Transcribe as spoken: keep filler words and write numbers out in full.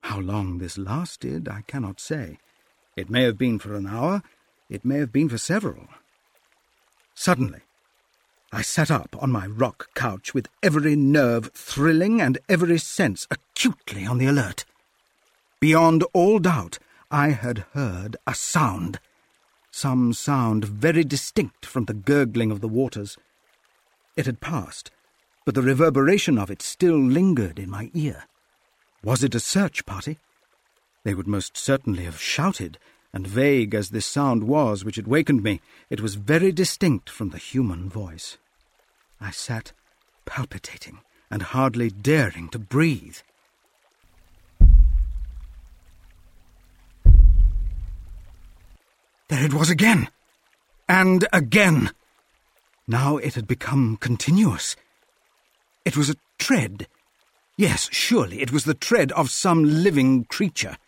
How long this lasted, I cannot say. It may have been for an hour, it may have been for several. Suddenly, I sat up on my rock couch with every nerve thrilling and every sense acutely on the alert. Beyond all doubt, I had heard a sound, some sound very distinct from the gurgling of the waters. It had passed, but the reverberation of it still lingered in my ear. Was it a search party? They would most certainly have shouted, and vague as this sound was which had wakened me, it was very distinct from the human voice. I sat palpitating and hardly daring to breathe. There it was again, and again. Now it had become continuous. It was a tread. Yes, surely it was the tread of some living creature.